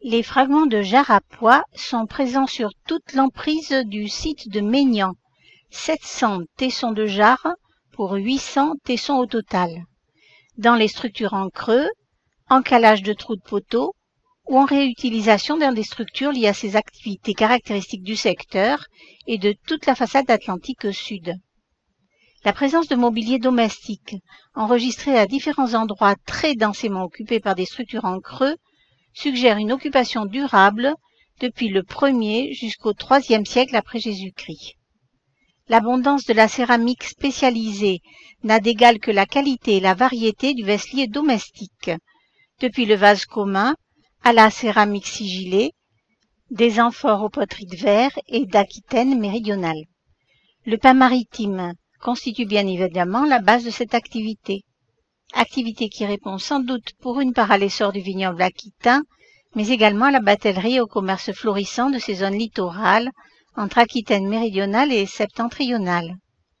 Les fragments de jarre à pois sont présents sur toute l'emprise du site de Maignan, 700 tessons de jarre pour 800 tessons au total, dans les structures en creux, en calage de trous de poteaux ou en réutilisation dans des structures liées à ces activités caractéristiques du secteur et de toute la façade atlantique sud. La présence de mobilier domestique, enregistré à différents endroits très densément occupés par des structures en creux, suggère une occupation durable depuis le 1er jusqu'au 3e siècle après Jésus-Christ. L'abondance de la céramique spécialisée n'a d'égal que la qualité et la variété du vaisselier domestique, depuis le vase commun à la céramique sigillée, des amphores aux poteries de verre et d'Aquitaine méridionale. Le pain maritime constitue bien évidemment la base de cette activité qui répond sans doute pour une part à l'essor du vignoble aquitain, mais également à la batellerie et au commerce florissant de ces zones littorales entre Aquitaine méridionale et septentrionale.